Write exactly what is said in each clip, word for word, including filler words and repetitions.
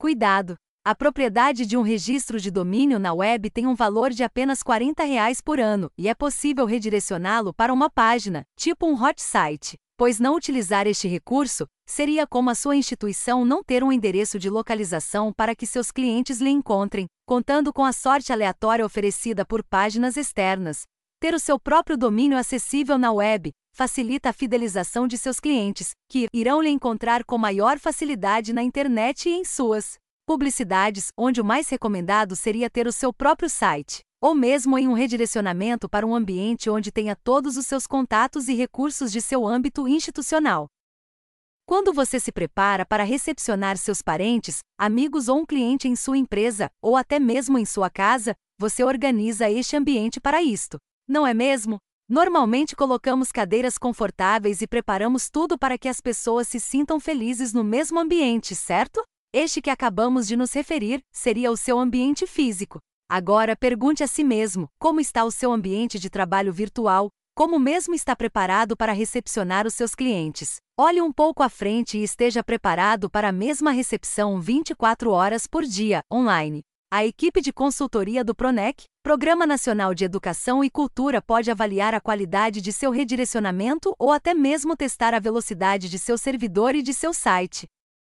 Cuidado! A propriedade de um registro de domínio na web tem um valor de apenas quarenta reais por ano e é possível redirecioná-lo para uma página, tipo um hot site, pois não utilizar este recurso seria como a sua instituição não ter um endereço de localização para que seus clientes lhe encontrem, contando com a sorte aleatória oferecida por páginas externas. Ter o seu próprio domínio acessível na web facilita a fidelização de seus clientes, que irão lhe encontrar com maior facilidade na internet e em suas publicidades, onde o mais recomendado seria ter o seu próprio site, ou mesmo em um redirecionamento para um ambiente onde tenha todos os seus contatos e recursos de seu âmbito institucional. Quando você se prepara para recepcionar seus parentes, amigos ou um cliente em sua empresa, ou até mesmo em sua casa, você organiza este ambiente para isto, não é mesmo? Normalmente colocamos cadeiras confortáveis e preparamos tudo para que as pessoas se sintam felizes no mesmo ambiente, certo? Este que acabamos de nos referir seria o seu ambiente físico. Agora pergunte a si mesmo, como está o seu ambiente de trabalho virtual? Como mesmo está preparado para recepcionar os seus clientes? Olhe um pouco à frente e esteja preparado para a mesma recepção vinte e quatro horas por dia, online. A equipe de consultoria do PRONEC, Programa Nacional de Educação e Cultura, pode avaliar a qualidade de seu redirecionamento ou até mesmo testar a velocidade de seu servidor e de seu site,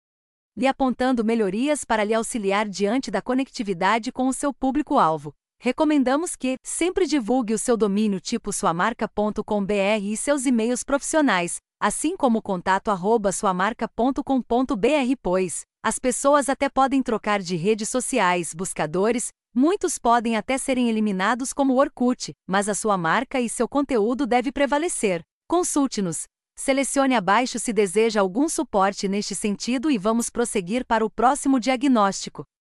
lhe apontando melhorias para lhe auxiliar diante da conectividade com o seu público-alvo. Recomendamos que sempre divulgue o seu domínio tipo sua marca ponto com ponto br e seus e-mails profissionais, assim como o contato arroba sua marca ponto com ponto br, pois as pessoas até podem trocar de redes sociais, buscadores, muitos podem até serem eliminados como o Orkut, mas a sua marca e seu conteúdo deve prevalecer. Consulte-nos. Selecione abaixo se deseja algum suporte neste sentido e vamos prosseguir para o próximo diagnóstico.